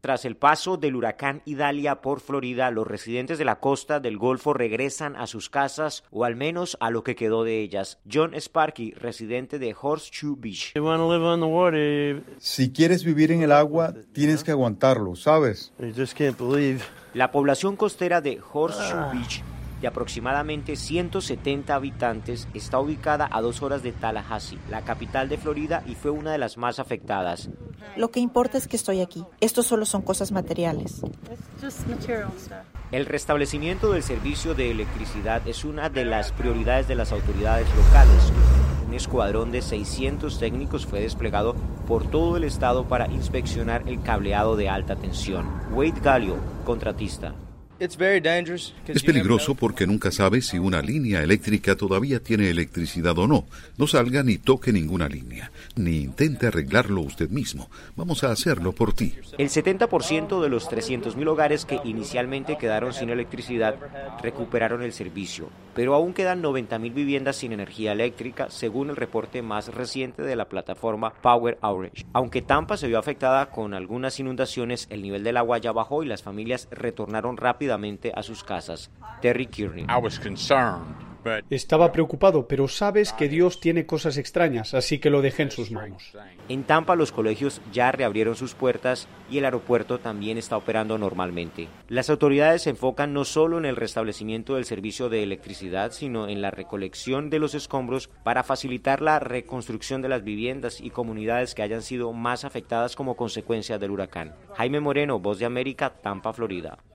Tras el paso del huracán Idalia por Florida, los residentes de la costa del Golfo regresan a sus casas, o al menos a lo que quedó de ellas. John Sparky, residente de Horseshoe Beach. Si quieres vivir en el agua, tienes que aguantarlo, ¿sabes? La población costera de Horseshoe Beach, de aproximadamente 170 habitantes, está ubicada a 2 horas de Tallahassee, la capital de Florida, y fue una de las más afectadas. Lo que importa es que estoy aquí. Esto solo son cosas materiales. El restablecimiento del servicio de electricidad es una de las prioridades de las autoridades locales. Un escuadrón de 600 técnicos fue desplegado por todo el estado para inspeccionar el cableado de alta tensión. Wade Gallio, contratista. Es peligroso porque nunca sabes si una línea eléctrica todavía tiene electricidad o no. No salga ni toque ninguna línea, ni intente arreglarlo usted mismo. Vamos a hacerlo por ti. El 70% de los 300,000 hogares que inicialmente quedaron sin electricidad recuperaron el servicio, pero aún quedan 90,000 viviendas sin energía eléctrica, según el reporte más reciente de la plataforma Power Outage. Aunque Tampa se vio afectada con algunas inundaciones, el nivel del agua ya bajó y las familias retornaron rápidamente a sus casas. Terry Kearney. Estaba preocupado, pero sabes que Dios tiene cosas extrañas, así que lo dejé en sus manos. En Tampa los colegios ya reabrieron sus puertas y el aeropuerto también está operando normalmente. Las autoridades se enfocan no solo en el restablecimiento del servicio de electricidad, sino en la recolección de los escombros para facilitar la reconstrucción de las viviendas y comunidades que hayan sido más afectadas como consecuencia del huracán. Jaime Moreno, Voz de América, Tampa, Florida.